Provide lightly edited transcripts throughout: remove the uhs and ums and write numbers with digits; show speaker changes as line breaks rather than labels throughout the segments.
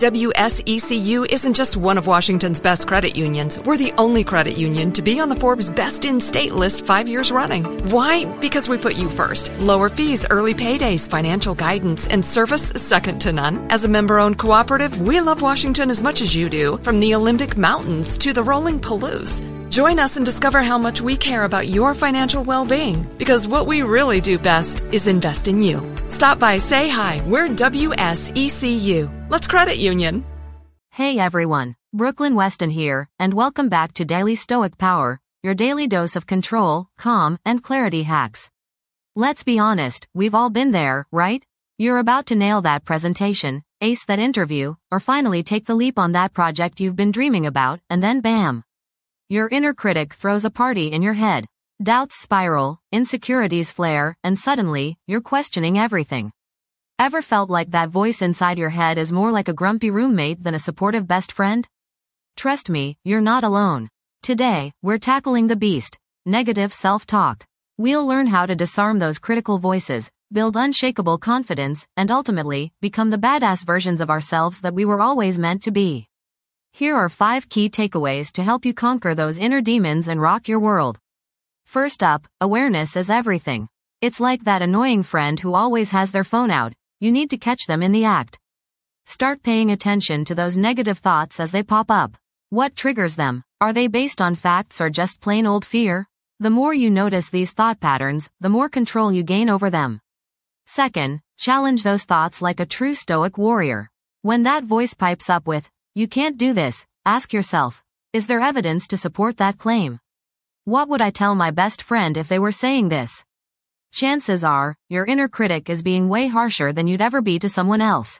WSECU isn't just one of Washington's best credit unions. We're the only credit union to be on the Forbes Best in State list 5 years running. Why? Because we put you first. Lower fees, early paydays, financial guidance, and service second to none. As a member-owned cooperative, we love Washington as much as you do, from the Olympic Mountains to the rolling Palouse. Join us and discover how much we care about your financial well-being, because what we really do best is invest in you. Stop by, say hi. We're WSECU. Let's credit union.
Hey everyone, Brooklyn Weston here, and welcome back to Daily Stoic Power, your daily dose of control, calm, and clarity hacks. Let's be honest, we've all been there, right? You're about to nail that presentation, ace that interview, or finally take the leap on that project you've been dreaming about, and then bam! Your inner critic throws a party in your head. Doubts spiral, insecurities flare, and suddenly, you're questioning everything. Ever felt like that voice inside your head is more like a grumpy roommate than a supportive best friend? Trust me, you're not alone. Today, we're tackling the beast, negative self-talk. We'll learn how to disarm those critical voices, build unshakable confidence, and ultimately, become the badass versions of ourselves that we were always meant to be. Here are 5 key takeaways to help you conquer those inner demons and rock your world. First up, awareness is everything. It's like that annoying friend who always has their phone out. You need to catch them in the act. Start paying attention to those negative thoughts as they pop up. What triggers them? Are they based on facts or just plain old fear? The more you notice these thought patterns, the more control you gain over them. Second, challenge those thoughts like a true stoic warrior. When that voice pipes up with, "You can't do this," ask yourself, is there evidence to support that claim? What would I tell my best friend if they were saying this? Chances are, your inner critic is being way harsher than you'd ever be to someone else.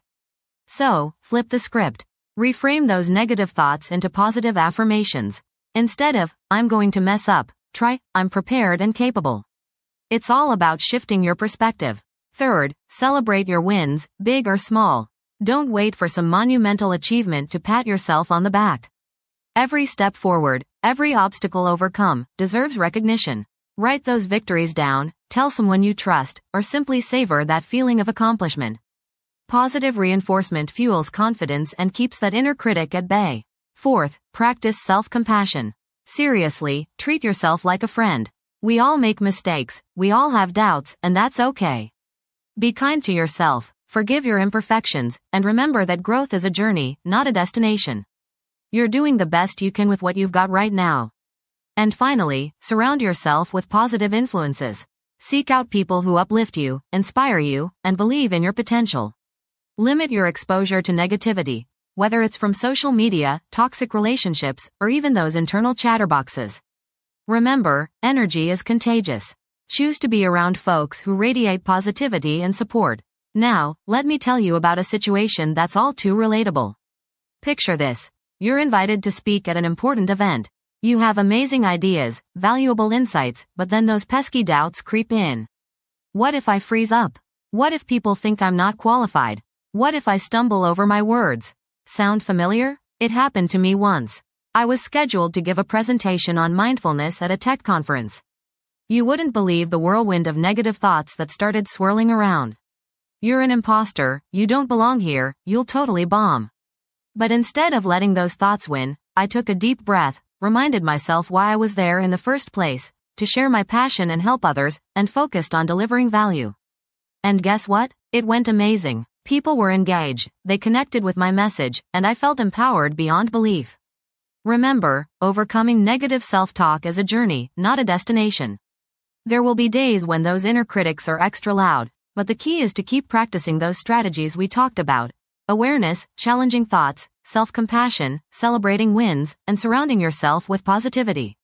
So, flip the script. Reframe those negative thoughts into positive affirmations. Instead of, "I'm going to mess up," try, "I'm prepared and capable." It's all about shifting your perspective. Third, celebrate your wins, big or small. Don't wait for some monumental achievement to pat yourself on the back. Every step forward, every obstacle overcome, deserves recognition. Write those victories down, tell someone you trust, or simply savor that feeling of accomplishment. Positive reinforcement fuels confidence and keeps that inner critic at bay. Fourth, practice self-compassion. Seriously, treat yourself like a friend. We all make mistakes, we all have doubts, and that's okay. Be kind to yourself, forgive your imperfections, and remember that growth is a journey, not a destination. You're doing the best you can with what you've got right now. And finally, surround yourself with positive influences. Seek out people who uplift you, inspire you, and believe in your potential. Limit your exposure to negativity, whether it's from social media, toxic relationships, or even those internal chatterboxes. Remember, energy is contagious. Choose to be around folks who radiate positivity and support. Now, let me tell you about a situation that's all too relatable. Picture this. You're invited to speak at an important event. You have amazing ideas, valuable insights, but then those pesky doubts creep in. What if I freeze up? What if people think I'm not qualified? What if I stumble over my words? Sound familiar? It happened to me once. I was scheduled to give a presentation on mindfulness at a tech conference. You wouldn't believe the whirlwind of negative thoughts that started swirling around. You're an imposter, you don't belong here, you'll totally bomb. But instead of letting those thoughts win, I took a deep breath, reminded myself why I was there in the first place, to share my passion and help others, and focused on delivering value. And guess what? It went amazing. People were engaged, they connected with my message, and I felt empowered beyond belief. Remember, overcoming negative self-talk is a journey, not a destination. There will be days when those inner critics are extra loud, but the key is to keep practicing those strategies we talked about. Awareness, challenging thoughts, self-compassion, celebrating wins, and surrounding yourself with positivity.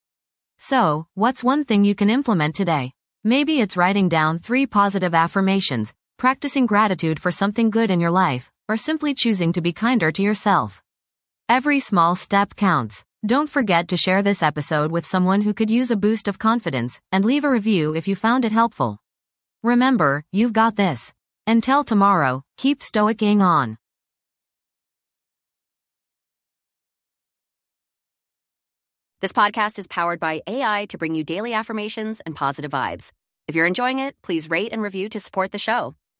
So, what's one thing you can implement today? Maybe it's writing down 3 positive affirmations, practicing gratitude for something good in your life, or simply choosing to be kinder to yourself. Every small step counts. Don't forget to share this episode with someone who could use a boost of confidence, and leave a review if you found it helpful. Remember, you've got this. Until tomorrow, keep stoicing on.
This podcast is powered by AI to bring you daily affirmations and positive vibes. If you're enjoying it, please rate and review to support the show.